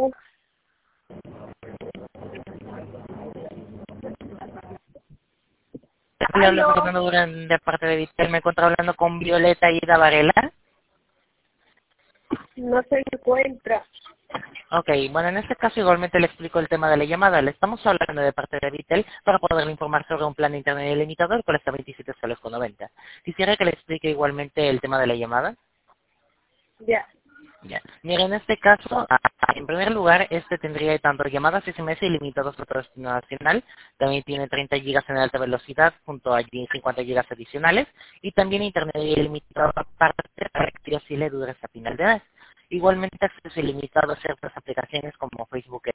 Le hablo Aló, Fernando Durán de parte de Vitel. Me encuentro hablando con Violeta Ida Varela. no se encuentra. Ok, bueno, en este caso igualmente le explico el tema de la llamada. Le estamos hablando de parte de Vitel para poderle informar sobre un plan de internet ilimitado el cual está 27 soles con 90. Quisiera que le explique igualmente el tema de la llamada. Ya, Ya. Mire, en este caso, en primer lugar, este tendría tanto llamadas SMS ilimitados a todo destino nacional, también tiene 30 gigas en alta velocidad, junto a 50 gigas adicionales, y también internet ilimitado aparte para que así le dure hasta final de mes. Igualmente acceso ilimitado a ciertas aplicaciones como Facebook